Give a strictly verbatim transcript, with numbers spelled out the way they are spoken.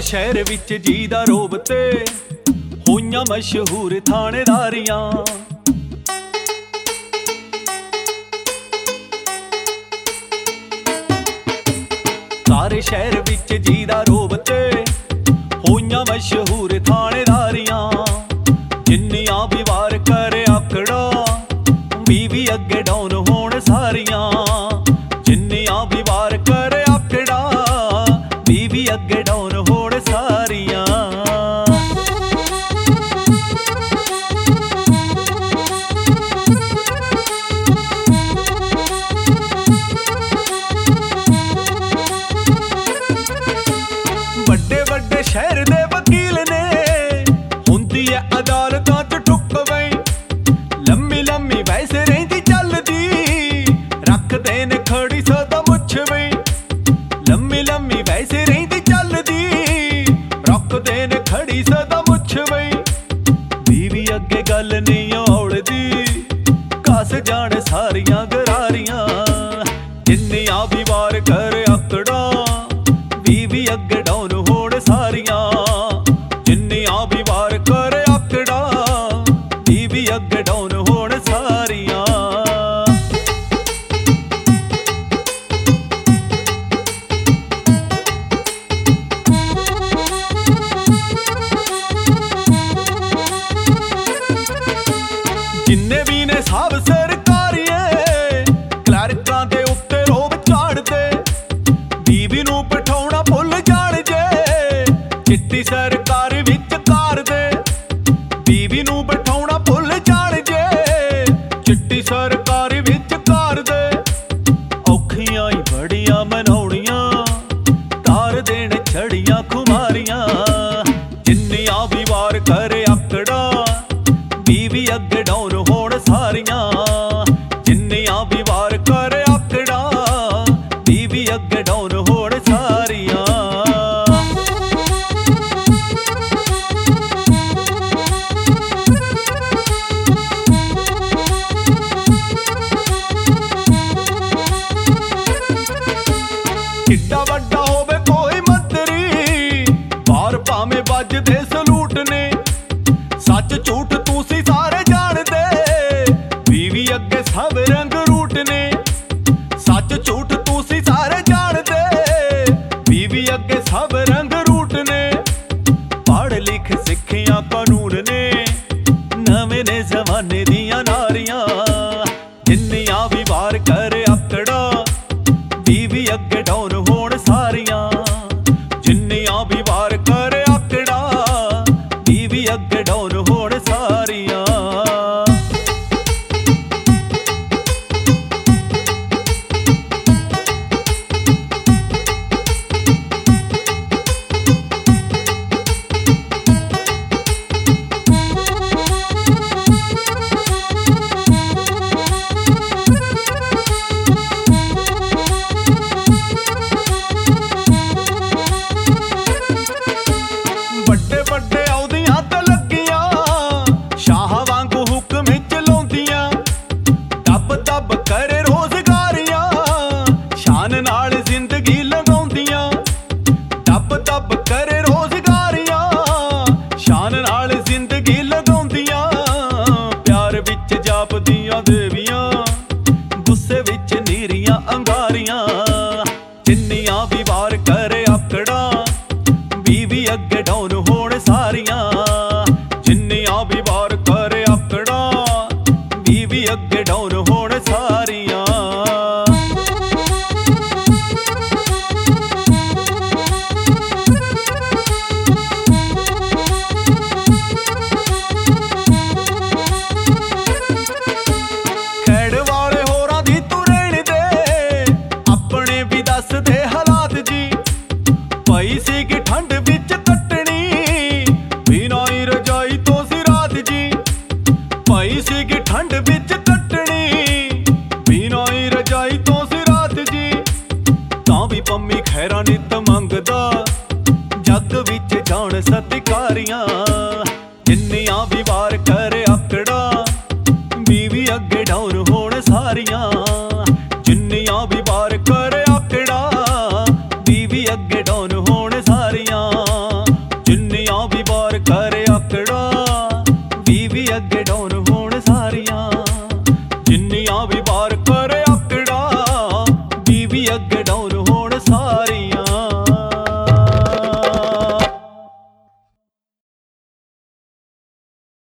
शहर विच जी दा रोब ते होइयां मशहूर थानेदारियां। सारे शहर विच जी दा रोब ते होइयां मशहूर थानेदारियां। जिन्नियां भी वार करे आकड़ा बीवी अगे डाउन होण सारियां। जिन्नियां भी वार करे आकड़ा बीवी अगे डाउन होण सारियां। बड़े बड़े शहर दे वकील ने हुंदी है अदालतां च ठुक वई। लम्मी लम्मी वैसे रहिंदी चलदी रखदे ने खड़ी सदा मुछ वई। लम्मी लम्मी वैसे रहिंदी चलदी रखदे ने खड़ी सदा मुछ वई। बीवी अगे गल नहीं औड़दी कस जाण सारियां गरारियां। जिन्नियां भी वार करे आकड़ा बीवी अगे डाउन होण सारियां। जिन्नियां भी वार करे आकड़ा बीवी अगे डाउन होण सारियां। जिन्ने भी ने सब सरकारी क्लर्कां दे उत्ते रोब झाड़दे बीवी नूं बिठाउणा भुल जाण जे चिट्टी सरकार विच कार दे। बीवी नूं बिठाउणा भुल जाण जे चिट्टी सरकार विच कार दे। औखियां ही बड़ियां मनाउणियां तार देण छड़ियां खुमारियां। जिन्नियां भी वार करे आकड़ा बीवी अगे डाउन होण सारियां। जिन्नियां भी वार करे आकड़ा बीवी अगे डाउन होण सारियां। किड्डा वड्डा होवे कोई मंत्री बार भावें बजदे सलूट ने। सच झूठ तुसी सारे जाणदे बीवी अगे सब रंग रूट ने। सच झूठ तुसी सारे जाणदे बीवी अगे सब रंग रूट ने। पढ़ लिख सिखियां कानून ने नवे ने जमाने दियां नारियां। जिन्नियां भी वार करे आकड़ा बीवी अगे डाउन होण सारियां। जिन्नियां भी वार करे आकड़ा बीवी अगे डाउन होण सारियां। बड़े बड़े औदियां ते लगियां शाह वांगू हुक्म चलाउंदियां। दब दब करे रोजगारियां शान नाल जिंदगी लगाउंदियां। दब दब करे रोजगारियां शान नाल जिंदगी लगाउंदियां। प्यार विच जापदियां देवियां गुस्से विच नीरियां अंगारियां। जिन्नियां भी वार करे आकड़ा बीवी अगे डाउन होण सारियां। जिन्नियां भी वार करे आकड़ा बीवी अगे डाउन होण सारियां। खैड़ वाले होरां दी तू रहण दे अपने भी दस दे हालात जी। पई सीगी ठंड विच कट्टनी बिना ही रजाई तो सी रात जी। पई सीगी ठंड विच कट्टनी बिना ही रजाई तो सी रात जी। तां भी पम्मी खैरा नित मंगदा जग विच जाण सत्कारियां। जिन्नियां भी वार करे आकड़ा बीवी अगे डाउन होण सारियां। जिन्नियां भी वार करे आकड़ा बीवी अगे डाउन होण सारियां। भी अगे डॉन हो